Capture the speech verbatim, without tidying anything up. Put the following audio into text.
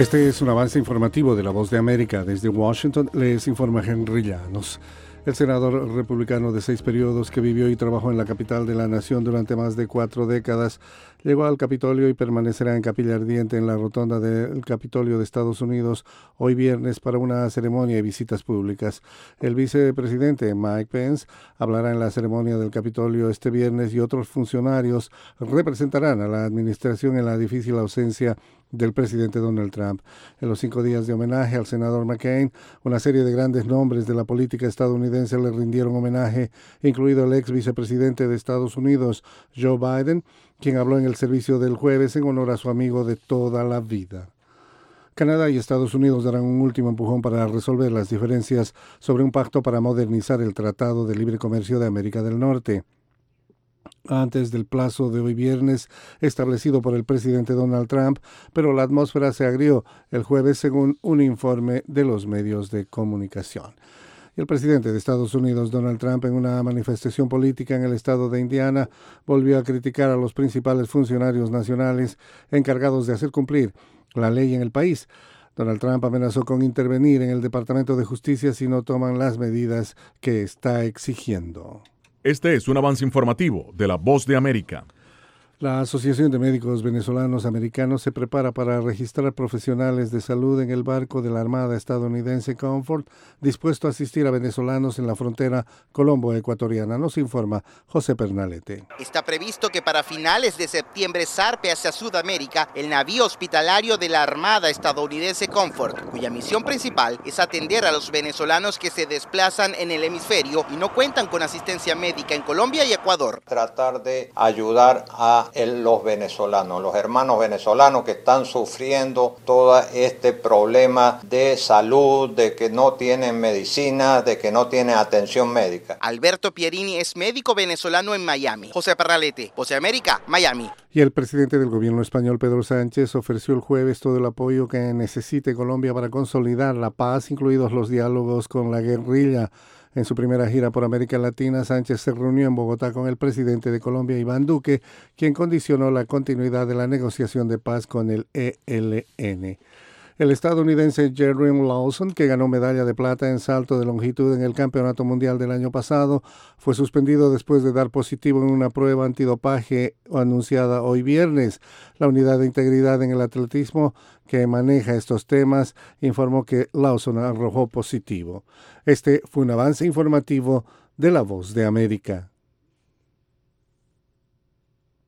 Este es un avance informativo de La Voz de América. Desde Washington les informa Henry Llanos. El senador republicano de seis periodos que vivió y trabajó en la capital de la nación durante más de cuatro décadas llegó al Capitolio y permanecerá en capilla ardiente en la rotonda del Capitolio de Estados Unidos hoy viernes para una ceremonia y visitas públicas. El vicepresidente Mike Pence hablará en la ceremonia del Capitolio este viernes y otros funcionarios representarán a la administración en la difícil ausencia del presidente Donald Trump. En los cinco días de homenaje al senador McCain, una serie de grandes nombres de la política estadounidense le rindieron homenaje, incluido el ex vicepresidente de Estados Unidos, Joe Biden, quien habló en el servicio del jueves en honor a su amigo de toda la vida. Canadá y Estados Unidos darán un último empujón para resolver las diferencias sobre un pacto para modernizar el Tratado de Libre Comercio de América del Norte, antes del plazo de hoy viernes establecido por el presidente Donald Trump, pero la atmósfera se agrió el jueves según un informe de los medios de comunicación. Y el presidente de Estados Unidos, Donald Trump, en una manifestación política en el estado de Indiana, volvió a criticar a los principales funcionarios nacionales encargados de hacer cumplir la ley en el país. Donald Trump amenazó con intervenir en el Departamento de Justicia si no toman las medidas que está exigiendo. Este es un avance informativo de La Voz de América. La Asociación de Médicos Venezolanos Americanos se prepara para registrar profesionales de salud en el barco de la Armada estadounidense Comfort, dispuesto a asistir a venezolanos en la frontera colombo-ecuatoriana. Nos informa José Pernalete. Está previsto que para finales de septiembre zarpe hacia Sudamérica el navío hospitalario de la Armada estadounidense Comfort, cuya misión principal es atender a los venezolanos que se desplazan en el hemisferio y no cuentan con asistencia médica en Colombia y Ecuador. Tratar de ayudar a El, los venezolanos, los hermanos venezolanos que están sufriendo todo este problema de salud, de que no tienen medicina, de que no tienen atención médica. Alberto Pierini es médico venezolano en Miami. José Parralete, Voz de América, Miami. Y el presidente del gobierno español, Pedro Sánchez, ofreció el jueves todo el apoyo que necesite Colombia para consolidar la paz, incluidos los diálogos con la guerrilla. En su primera gira por América Latina, Sánchez se reunió en Bogotá con el presidente de Colombia, Iván Duque, quien condicionó la continuidad de la negociación de paz con el E L N. El estadounidense Jerry Lawson, que ganó medalla de plata en salto de longitud en el Campeonato Mundial del año pasado, fue suspendido después de dar positivo en una prueba antidopaje anunciada hoy viernes. La Unidad de Integridad en el Atletismo, que maneja estos temas, informó que Lawson arrojó positivo. Este fue un avance informativo de La Voz de América.